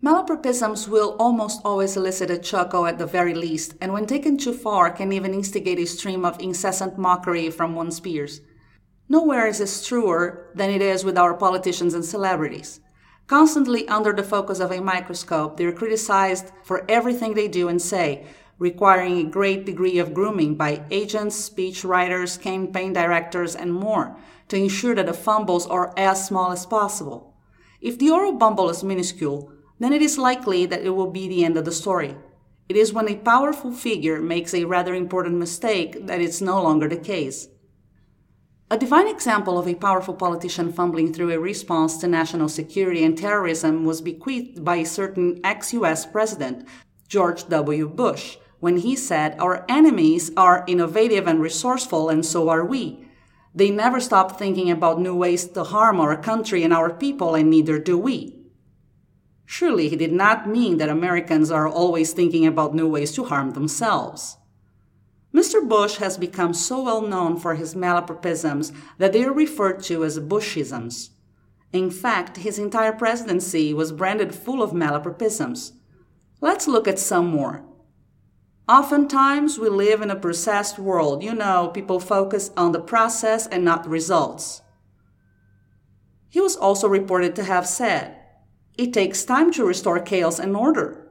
Malapropisms will almost always elicit a chuckle at the very least, and when taken too far can even instigate a stream of incessant mockery from one's peers. Nowhere is this truer than it is with our politicians and celebrities. Constantly under the focus of a microscope, they are criticized for everything they do and say, requiring a great degree of grooming by agents, speech writers, campaign directors, and more, to ensure that the fumbles are as small as possible. If the oral bumble is minuscule, then it is likely that it will be the end of the story. It is when a powerful figure makes a rather important mistake that it's no longer the case. A divine example of a powerful politician fumbling through a response to national security and terrorism was bequeathed by a certain ex-US president, George W. Bush, when he said, "Our enemies are innovative and resourceful, and so are we. They never stop thinking about new ways to harm our country and our people, and neither do we." Surely he did not mean that Americans are always thinking about new ways to harm themselves. Mr. Bush has become so well known for his malapropisms that they are referred to as Bushisms. In fact, his entire presidency was branded full of malapropisms. Let's look at some more. Oftentimes, we live in a processed world. People focus on the process and not the results. He was also reported to have said, "It takes time to restore chaos and order."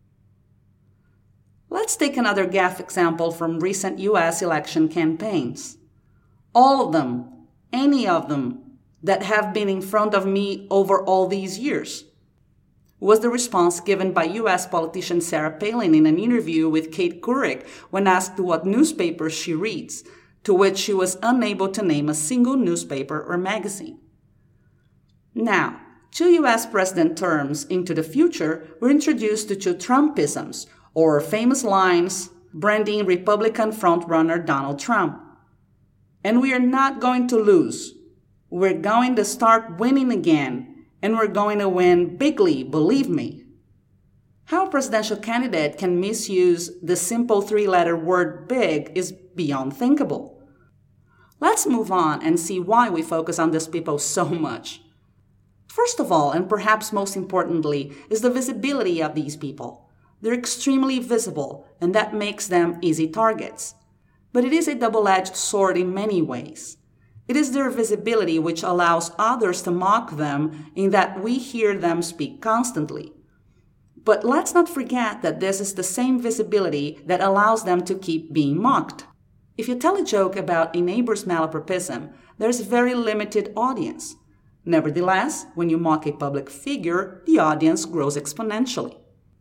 Let's take another gaffe example from recent US election campaigns. All of them, any of them, that have been in front of me over all these years, was the response given by US politician Sarah Palin in an interview with Kate Couric when asked what newspapers she reads, to which she was unable to name a single newspaper or magazine. Now, 2 US president terms into the future, we're introduced to 2 Trumpisms, or famous lines branding Republican frontrunner Donald Trump. And we are not going to lose. We're going to start winning again, and we're going to win bigly, believe me. How a presidential candidate can misuse the simple 3-letter word big is beyond thinkable. Let's move on and see why we focus on these people so much. First of all, and perhaps most importantly, is the visibility of these people. They're extremely visible, and that makes them easy targets. But it is a double-edged sword in many ways. It is their visibility which allows others to mock them in that we hear them speak constantly. But let's not forget that this is the same visibility that allows them to keep being mocked. If you tell a joke about a neighbor's malapropism, there's a very limited audience. Nevertheless, when you mock a public figure, the audience grows exponentially.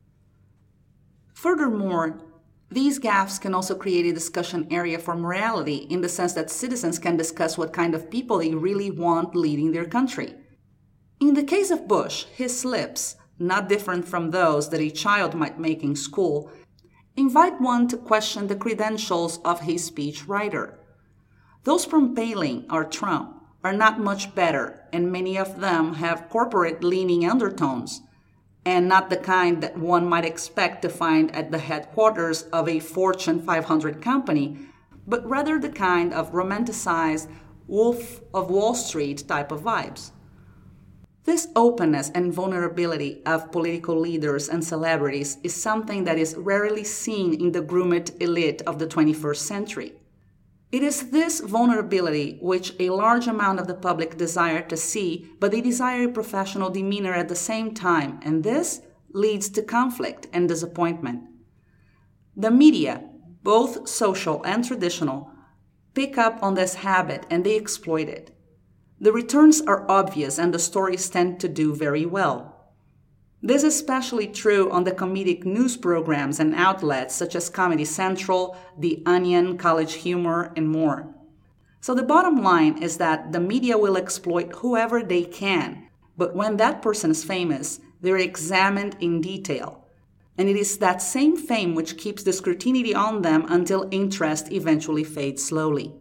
Furthermore, these gaffes can also create a discussion area for morality in the sense that citizens can discuss what kind of people they really want leading their country. In the case of Bush, his slips, not different from those that a child might make in school, invite one to question the credentials of his speech writer. Those from Palin or Trump are not much better, and many of them have corporate-leaning undertones, and not the kind that one might expect to find at the headquarters of a Fortune 500 company, but rather the kind of romanticized Wolf of Wall Street type of vibes. This openness and vulnerability of political leaders and celebrities is something that is rarely seen in the groomed elite of the 21st century. It is this vulnerability which a large amount of the public desire to see, but they desire a professional demeanor at the same time, and this leads to conflict and disappointment. The media, both social and traditional, pick up on this habit and they exploit it. The returns are obvious and the stories tend to do very well. This is especially true on the comedic news programs and outlets such as Comedy Central, The Onion, College Humor, and more. So the bottom line is that the media will exploit whoever they can, but when that person is famous, they're examined in detail. And it is that same fame which keeps the scrutiny on them until interest eventually fades slowly.